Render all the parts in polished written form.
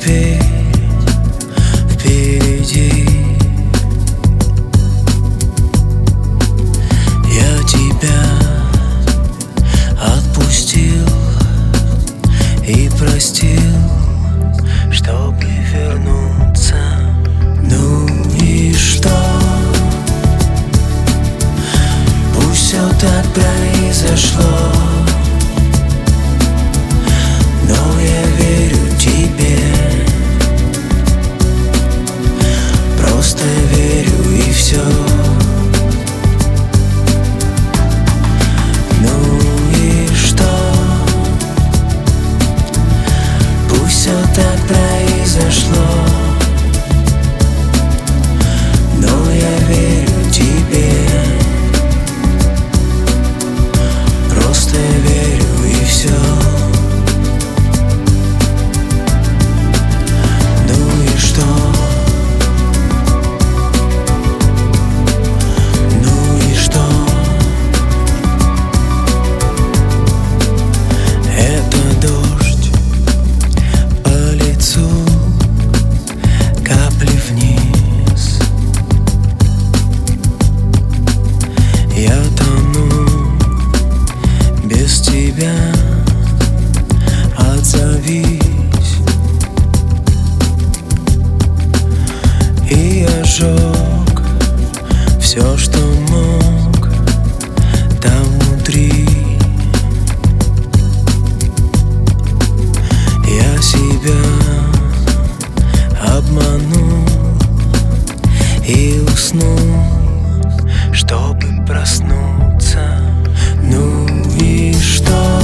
рассвет впереди. Я тебя отпустил и простил, чтобы вернуться. Ну и что? Пусть все так произошло, но я верю тебе. Просто верю и все. Ну и что? Пусть все так произошло, но я верю тебе. Просто верю и все. Ну и что? Ну и что? Это дождь по лицу, капли вниз. Я тону без тебя, отзовись. И я сжег все, что мог там внутри. Я себя обманул и уснул, чтобы проснуться. Ну и что?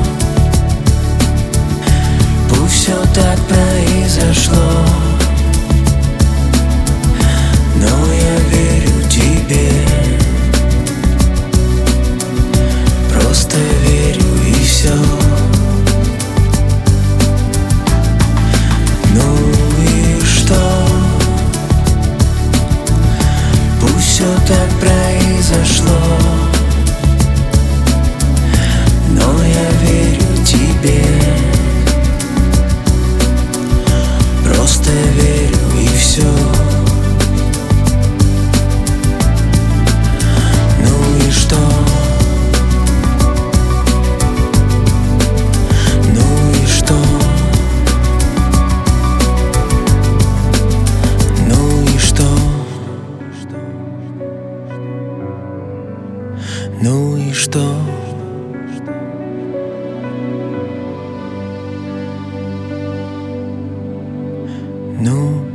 Пусть все так произошло, но я верю тебе. Просто верю и все. Ну и что? Пусть все так произошло, но я верю тебе. Просто верю и все. Ну и что? Ну и что? Ну и что? Ну и что? Ну